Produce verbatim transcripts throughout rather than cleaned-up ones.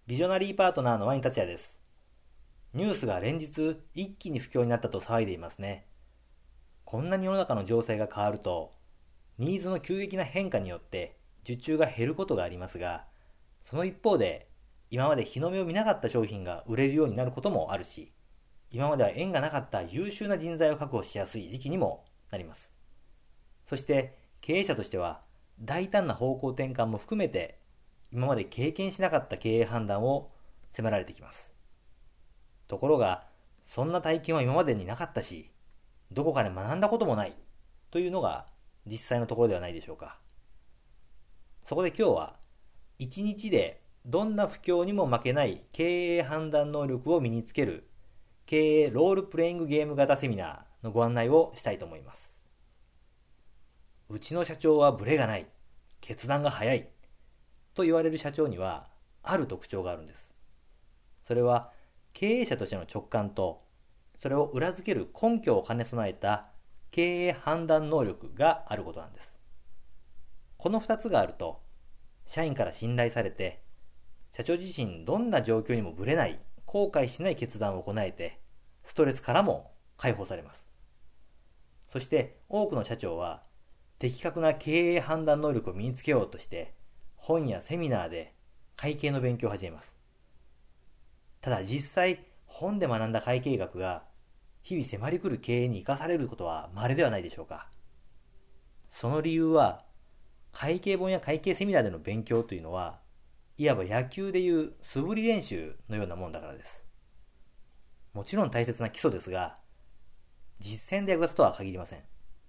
ビジョナリーパートナーのワイン達也です。ニュースが連日一気に不況になったと騒いでいますね。こんなに世の中の情勢が変わると、ニーズの急激な変化によって受注が減ることがありますが、その一方で今まで日の目を見なかった商品が売れるようになることもあるし、今までは縁がなかった優秀な人材を確保しやすい時期にもなります。そして経営者としては大胆な方向転換も含めて今まで経験しなかった経営判断を迫られてきます。ところが、そんな体験は今までになかったし、どこかで学んだこともないというのが実際のところではないでしょうか。そこで今日は、一日でどんな不況にも負けない経営判断能力を身につける経営ロールプレイングゲーム型セミナーのご案内をしたいと思います。うちの社長はブレがない、決断が早いと言われる社長にはある特徴があるんです。それは経営者としての直感と、それを裏付ける根拠を兼ね備えた経営判断能力があることなんです。このふたつがあると、社員から信頼されて、社長自身どんな状況にもブレない、後悔しない決断を行えて、ストレスからも解放されます。そして多くの社長は、的確な経営判断能力を身につけようとして、本やセミナーで会計の勉強を始めます。ただ実際、本で学んだ会計学が日々迫り来る経営に生かされることは稀ではないでしょうか。その理由は、会計本や会計セミナーでの勉強というのは、いわば野球でいう素振り練習のようなもんだからです。もちろん大切な基礎ですが、実践で役立つとは限りません。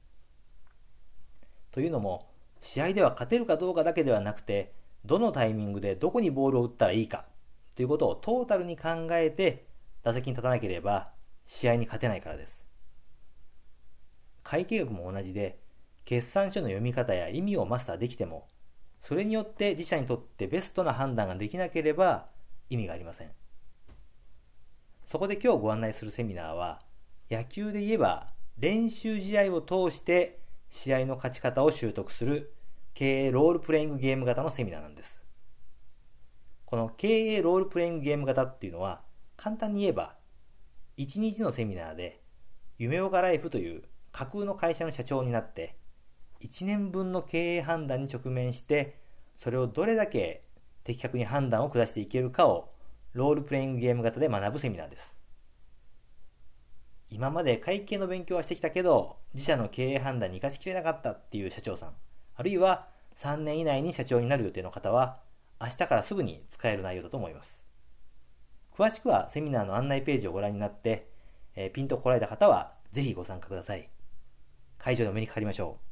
というのも、試合では勝てるかどうかだけではなくて、どのタイミングでどこにボールを打ったらいいかということをトータルに考えて打席に立たなければ試合に勝てないからです。会計学も同じで、決算書の読み方や意味をマスターできても、それによって自社にとってベストな判断ができなければ意味がありません。そこで今日ご案内するセミナーは、野球で言えば練習試合を通して試合の勝ち方を習得する経営ロールプレイングゲーム型のセミナーなんです。この経営ロールプレイングゲーム型っていうのは、簡単に言えばいちにちのセミナーで夢岡ライフという架空の会社の社長になっていちねんぶんの経営判断に直面して、それをどれだけ的確に判断を下していけるかをロールプレイングゲーム型で学ぶセミナーです。今まで会計の勉強はしてきたけど、自社の経営判断に生かしきれなかったっていう社長さん、あるいはさんねん以内に社長になる予定の方は、明日からすぐに使える内容だと思います。詳しくはセミナーの案内ページをご覧になって、えー、ピンと来られた方はぜひご参加ください。会場でお目にかかりましょう。